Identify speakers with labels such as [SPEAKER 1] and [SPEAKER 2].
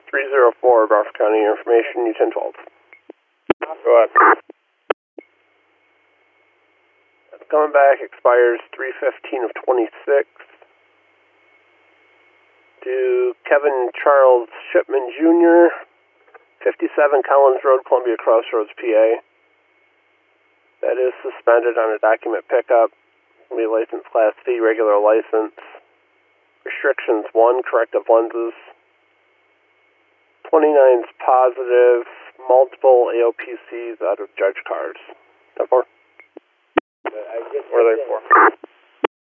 [SPEAKER 1] 304, Garfield County Information, U-1012. Go ahead. Coming back, expires 3/15 of 26. To Kevin Charles Shipman Jr., 57 Collins Road, Columbia Crossroads, PA. That is suspended on a document pickup. Be license Class C, regular license. Restrictions 1, corrective lenses. 29's positive, multiple AOPCs out of judge cars. 10-4. What are they for?